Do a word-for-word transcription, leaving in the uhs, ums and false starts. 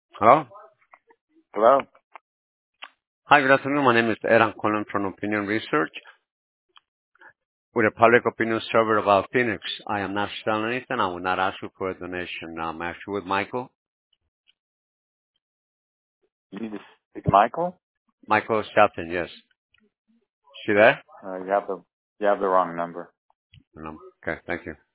Hello? Hello? Hi, good afternoon. My name is Ed. I'm calling from Opinion Research with a public opinion survey about Phoenix. I am not selling anything. I will not ask you for a donation. I'm actually with Michael. You need to speak to Michael? Michael Shelton, yes. She there? Uh, you have the you have the wrong number. No. Okay, thank you.